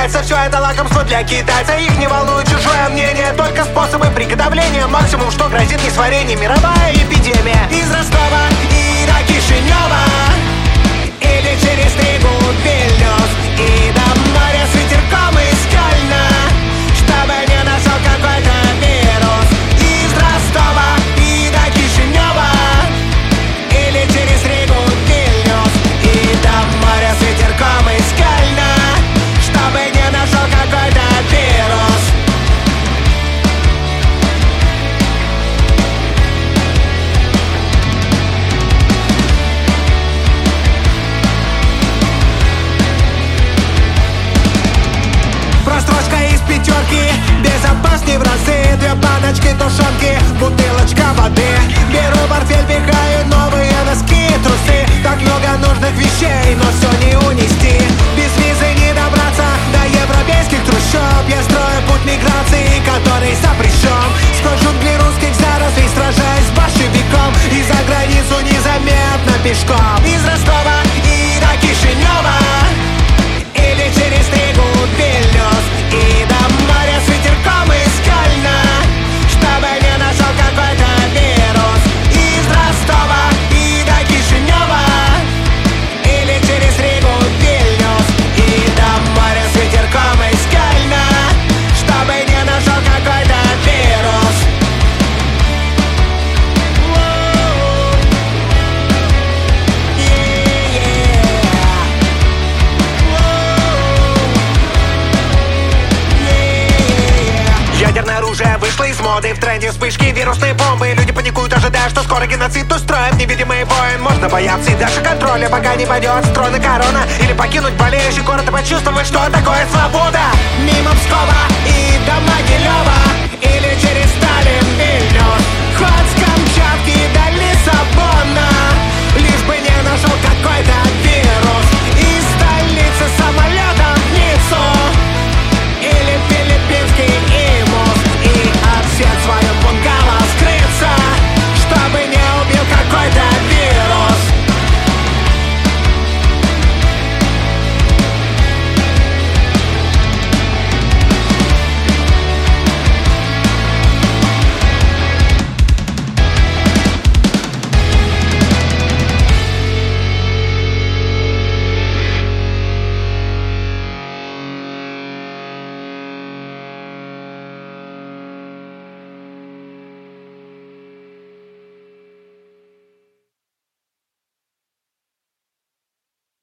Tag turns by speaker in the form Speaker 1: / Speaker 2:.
Speaker 1: считается, все это лакомство для китайца. Их не волнует чужое мнение, только способы приготовления. Максимум, что грозит несварение, мировая эпидемия. Из Ростова и до Кишинева, или через Ригу, Вильнюс и до моря с ветерком из Кёльна, чтобы не нашел какой-то вирус. Из Ростова и до Кишинева, или через Ригу, Вильнюс и до моря с ветерком из Кёльна, чтобы не нашел какой-то вирус. Прострочка из пятерки, безопасней в разы. Две баночки тушенки, бутылочка воды. Беру портфель, пихаю новые носки, трусы. Так много нужных вещей, но все не унести. Без визы не добраться до европейских трущоб. Я строю путь миграции, который запрещен. Сквозь джунгли русских зарослей сражаюсь с большевиком. И за границу незаметно пешком. Из Ростова и до Кишинева, или через Ригу, Вильнюс и до моря с ветерком из Кёльна, чтобы не нашел какой-то вирус. Из Ростова и до Кишинева, или через Ригу, Вильнюс и до моря с ветерком из Кёльна, чтобы не нашел какой-то вирус. Ядерное оружие вышло из моды. В тренде вспышки вирусные бомбы. Люди паникуют, ожидая, что скоро геноцид устроят. Невидимый воин, можно бояться и даже контроля, пока не пойдет с трона корона. Или покинуть болеющий город и почувствовать, что такое свобода. Мимо Пскова и до Могилева, или через Сталин, Вильнюс